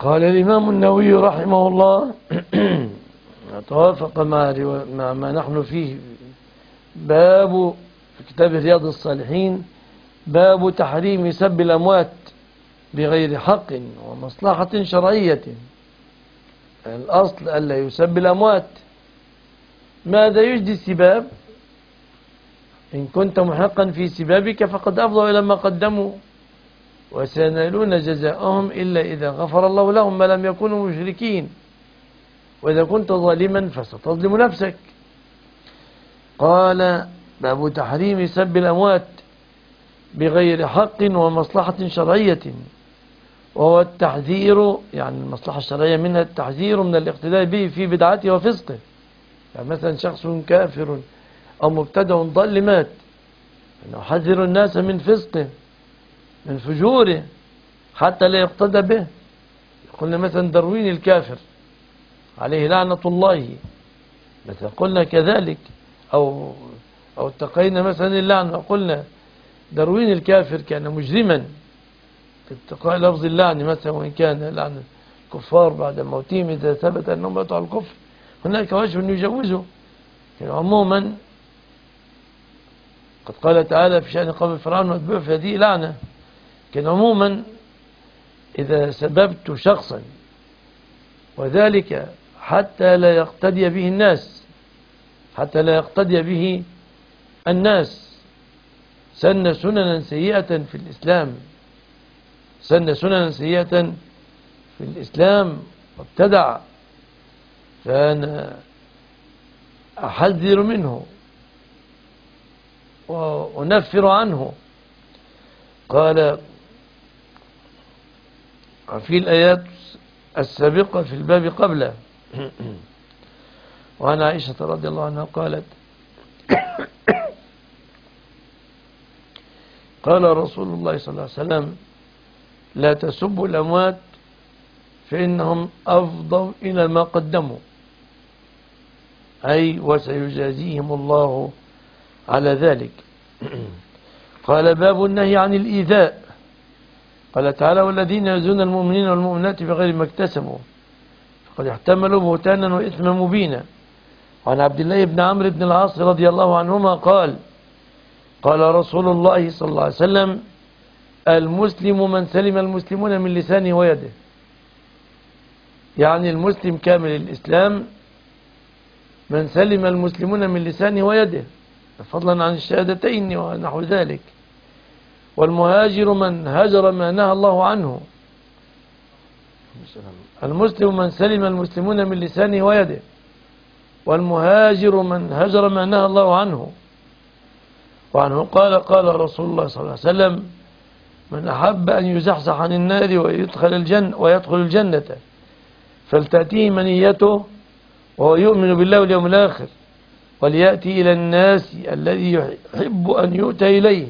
قال الإمام النووي رحمه الله توافق مع ما نحن فيه. باب في كتاب رياض الصالحين باب تحريم سب الأموات بغير حق ومصلحة شرعية. الأصل ألا يسب الأموات. ماذا يجدي السباب؟ إن كنت محقا في سبابك فقد أفضوا إلى ما قدموا وسينالون جزاءهم إلا إذا غفر الله لهم ما لم يكونوا مشركين، وإذا كنت ظالما فستظلم نفسك. قال باب تحريم سب الأموات بغير حق ومصلحة شرعية، وهو التحذير، يعني المصلحة الشرعية منها التحذير من الاقتداء به في بدعته وفسقه. يعني مثلا شخص كافر أو مبتدع ضال مات، نحذر الناس من فسقه من فجوره حتى لا يقتدى به. قلنا مثلا دروين الكافر عليه لعنة الله، مثلا قلنا كذلك، أو اتقينا مثلا اللعنة وقلنا دروين الكافر كان مجرما اتقاء لفظ اللعن مثلا، وإن كان لعن الكفار بعد موتهم إذا ثبت أنهم ماتوا على الكفر هناك وجه أن يجوزه. يعني عموما قد قال تعالى في شأن قوم فرعون واتبعوا في هذه لعنة. كان عموما إذا سببت شخصا وذلك حتى لا يقتدي به الناس، حتى لا يقتدي به الناس، سن سننا سيئة في الإسلام، سن سننا سيئة في الإسلام وابتدع، فأنا أحذر منه وأنفر عنه. قال في الآيات السابقة في الباب قبله وعن عائشة رضي الله عنها قالت قال رسول الله صلى الله عليه وسلم لا تسبوا الأموات فإنهم أفضوا إلى ما قدموا، أي وسيجازيهم الله على ذلك. قال باب النهي عن الإيذاء. قال تعالى والذين يؤذون المؤمنين والمؤمنات بغير ما اكتسبوا فقد احتملوا بهتانا وإثما مبينا. وعن عبد الله بن عمرو بن العاص رضي الله عنهما قال قال رسول الله صلى الله عليه وسلم المسلم من سلم المسلمون من لسانه ويده، يعني المسلم كامل الإسلام من سلم المسلمون من لسانه ويده فضلا عن الشهادتين ونحو ذلك. والمهاجر من هجر ما نهى الله عنه. المسلم من سلم المسلمون من لسانه ويده، والمهاجر من هجر ما نهى الله عنه. وعنه قال قال رسول الله صلى الله عليه وسلم من أحب أن يزحزح عن النار ويدخل الجنة فلتأتيه منيته وهو يؤمن بالله واليوم الآخر وليأتي إلى الناس الذي يحب أن يؤتى إليه.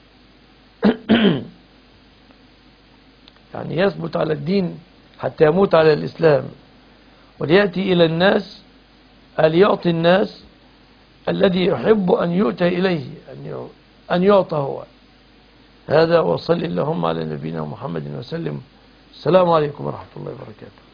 يعني يثبت على الدين حتى يموت على الإسلام، وليأتي إلى الناس ليعطي الناس الذي يحب أن يؤتى إليه، أن يعطى هو. هذا وصل اللهم على نبينا محمد وسلم. السلام عليكم ورحمة الله وبركاته.